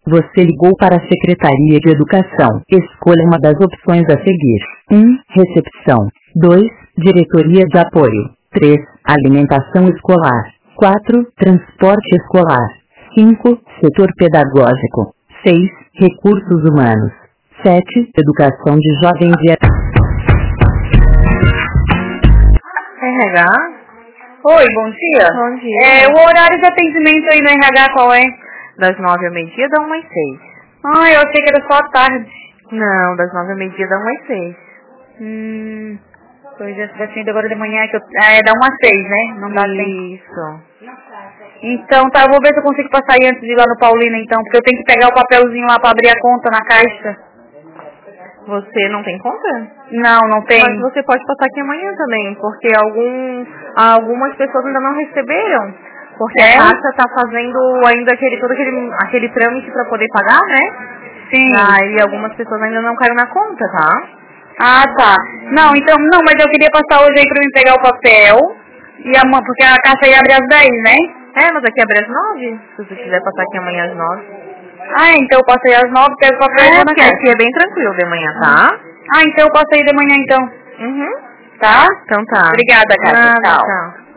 Você ligou para a Secretaria de Educação. Escolha uma das opções a seguir. 1. Recepção. 2. Diretoria de Apoio. 3. Alimentação escolar. 4. Transporte escolar. 5. Setor pedagógico. 6. Recursos humanos. 7. Educação de jovens e... RH? Oi, bom dia. Bom dia. O horário de atendimento aí no RH qual é? Das 9 ao meio-dia dá 1 às 6. Eu achei que era só à tarde. Não, das 9 ao meio-dia dá 1 às 6. Eu já tinha ido agora de manhã, que dá 1 às 6, né? Não dá tempo. Isso. Então tá, eu vou ver se eu consigo passar aí antes de ir lá no Paulino então, porque eu tenho que pegar o papelzinho lá pra abrir a conta na caixa. Você não tem conta? Não tem. Mas você pode passar aqui amanhã também, porque algumas pessoas ainda não receberam. Porque a Caixa está fazendo ainda aquele trâmite para poder pagar, né? Sim. Aí algumas pessoas ainda não caíram na conta, tá? Ah, tá. Não, mas eu queria passar hoje aí pra mim pegar o papel. Porque a Caixa ia abrir às 10, né? Mas aqui abre às 9. Se você quiser passar aqui amanhã às 9. Então eu passei às 9, pego o papel e vou na Caixa. Aqui é bem tranquilo de manhã, tá? Então eu passei de manhã então. Uhum. Tá? Então tá. Obrigada, Caixa. Tchau.